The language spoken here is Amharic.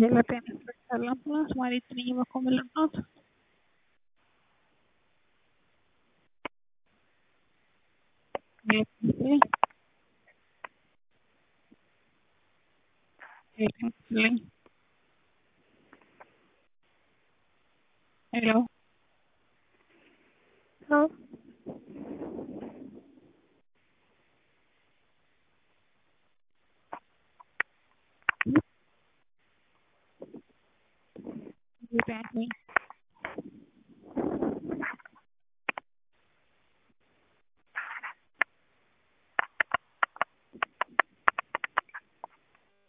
ሌላ ጤና ሰላም ፕላስ ማለት ነኝ በኮምልናት Hello. Hello. You back me.